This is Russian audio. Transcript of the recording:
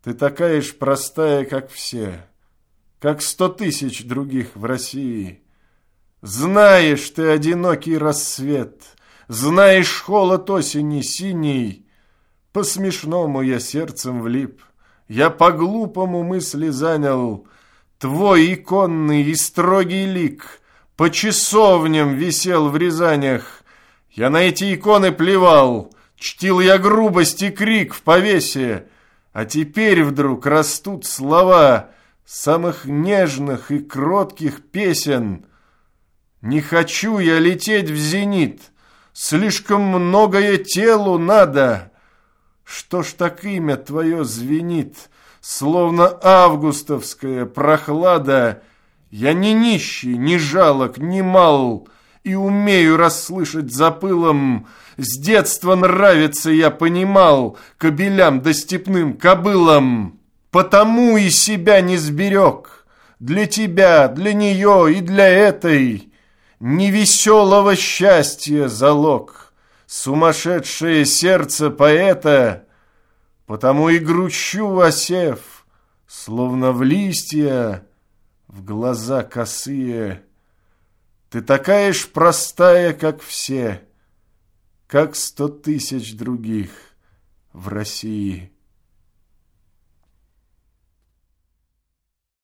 Ты такая ж простая, как все, как 100 тысяч других в России. Знаешь ты одинокий рассвет, знаешь холод осени синий. По-смешному я сердцем влип, я по-глупому мысли занял. Твой иконный и строгий лик по часовням висел в Рязанях. Я на эти иконы плевал, чтил я грубость и крик в повесе. А теперь вдруг растут слова самых нежных и кротких песен. Не хочу я лететь в зенит, слишком многое телу надо. Что ж так имя твое звенит, словно августовская прохлада? Я не нищий, не жалок, не мал, и умею расслышать за пылом. С детства нравится, я понимал, кобелям да степным кобылам. Потому и себя не сберег. Для тебя, для нее и для этой невеселого счастья залог. Сумасшедшее сердце поэта, потому и грущу, осев, словно в листья, в глаза косые. Ты такая ж простая, как все, как 100 тысяч других в России.